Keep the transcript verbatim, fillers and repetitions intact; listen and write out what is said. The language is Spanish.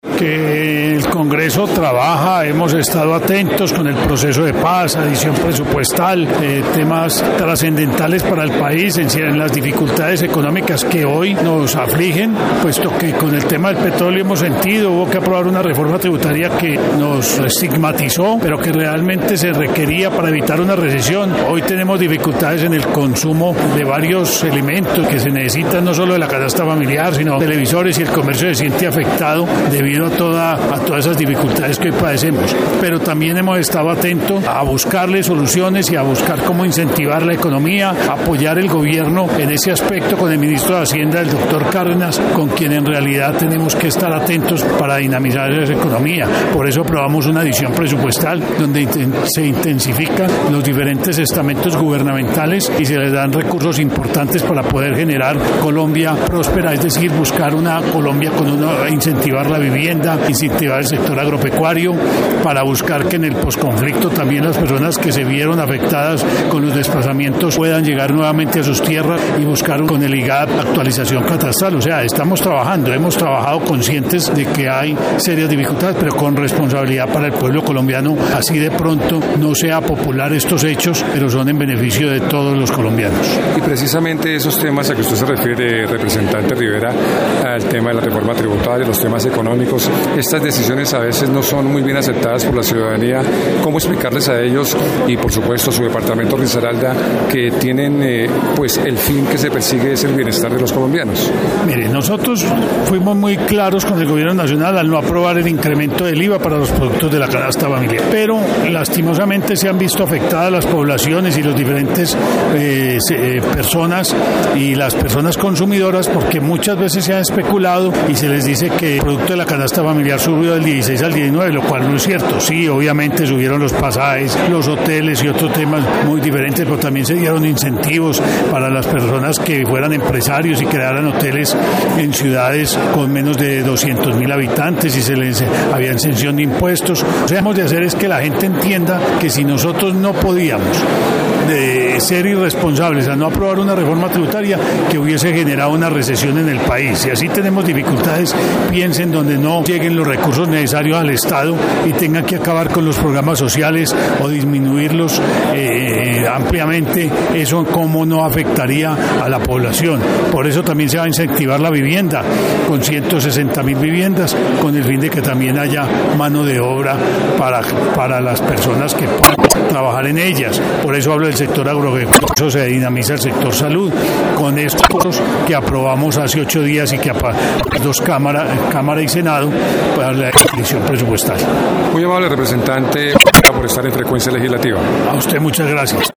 Que el Congreso trabaja, hemos estado atentos con el proceso de paz, adición presupuestal, eh, temas trascendentales para el país, en, en las dificultades económicas que hoy nos afligen, puesto que con el tema del petróleo hemos sentido, hubo que aprobar una reforma tributaria que nos estigmatizó, pero que realmente se requería para evitar una recesión. Hoy tenemos dificultades en el consumo de varios elementos que se necesitan, no solo de la canasta familiar, sino televisores, y el comercio se siente afectado debido a, toda, a todas esas dificultades que hoy padecemos. Pero también hemos estado atentos a buscarle soluciones y a buscar cómo incentivar la economía, apoyar el gobierno en ese aspecto con el ministro de Hacienda, el doctor Cárdenas, con quien en realidad tenemos que estar atentos para dinamizar esa economía. Por eso aprobamos una adición presupuestal donde se intensifican los diferentes estamentos gubernamentales y se les dan recursos importantes para poder generar Colombia próspera, es decir, buscar una Colombia con una, incentivar la vivienda, incentivar el sector agropecuario, para buscar que en el posconflicto también las personas que se vieron afectadas con los desplazamientos puedan llegar nuevamente a sus tierras y buscar con el I G A D actualización catastral. O sea, estamos trabajando, hemos trabajado conscientes de que hay serias dificultades, pero con responsabilidad para el pueblo colombiano, así de pronto no sea popular estos hechos, pero son en beneficio de todos los colombianos. Y precisamente esos temas a que usted se refiere, representante Rivera, al tema de la reforma tributaria, los temas económicos, estas decisiones a veces no son muy bien aceptadas por la ciudadanía. ¿Cómo explicarles a ellos y por supuesto a su departamento Risaralda que tienen eh, pues el fin que se persigue es el bienestar de los colombianos? Mire, nosotros fuimos muy claros con el gobierno nacional al no aprobar el incremento del I V A para los productos de la canasta familiar, pero lastimosamente se han visto afectadas las poblaciones y los diferentes eh, eh, personas y las personas consumidoras, porque muchas veces se ha especulado y se les dice que el producto de la canasta familiar subió del dieciséis al diecinueve, lo cual no es cierto. Sí, obviamente subieron los pasajes, los hoteles y otros temas muy diferentes, pero también se dieron incentivos para las personas que fueran empresarios y crearan hoteles en ciudades con menos de doscientos mil habitantes y se les había exención de impuestos. Lo que debemos de hacer es que la gente entienda que si nosotros no podíamos de ser irresponsables a no aprobar una reforma tributaria, que hubiese generado una recesión en el país. Si así tenemos dificultades, piensen donde no lleguen los recursos necesarios al Estado y tengan que acabar con los programas sociales o disminuirlos eh, ampliamente, eso cómo no afectaría a la población. Por eso también se va a incentivar la vivienda con ciento sesenta mil viviendas, con el fin de que también haya mano de obra para, para las personas que puedan trabajar en ellas. Por eso hablo del sector agropecuario, se dinamiza el sector salud con estos que aprobamos hace ocho días y que dos cámaras, Cámara y Senado, para la decisión presupuestal. Muy amable representante por estar en Frecuencia Legislativa. A usted muchas gracias.